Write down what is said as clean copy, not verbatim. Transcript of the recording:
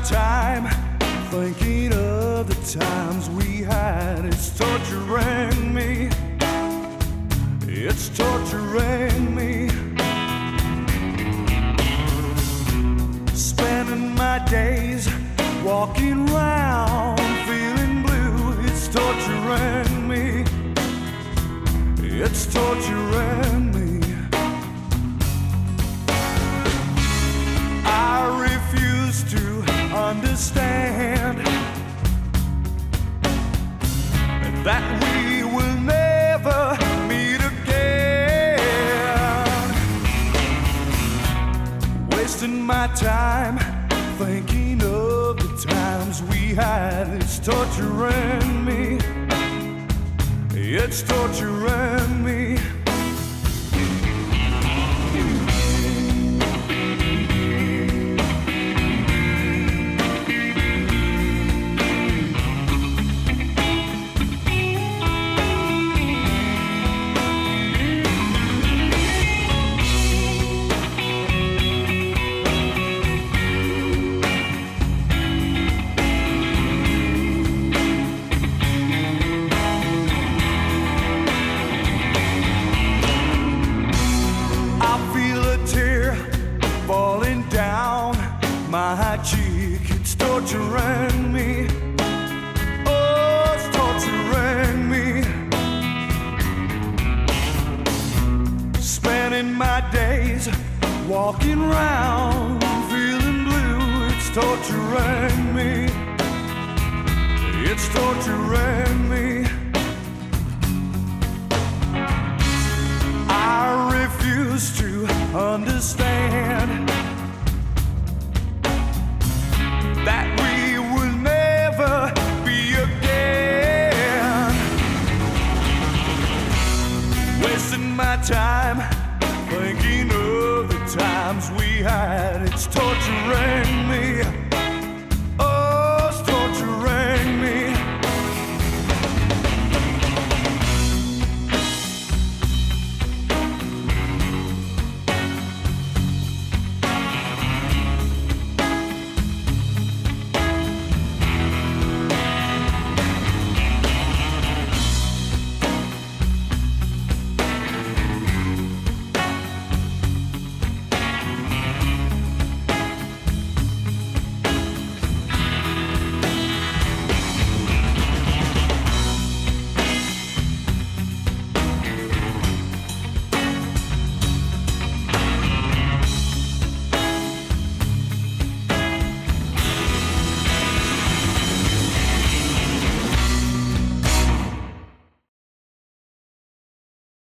time thinking of the times we had. It's torturing me. It's torturing me. Spending my days walking round feeling blue. It's torturing me. It's torturing me. I refuse to understand that we will never meet again. Wasting my time thinking of the times we had. It's torturing me. It's torturing me. Falling down my cheek, it's torturing me. Oh, it's torturing me. Spending my days walking round feeling blue. It's torturing me. It's torturing me. I refuse to understand that we will never be again. Wasting my time thinking of the times we had. It's torturing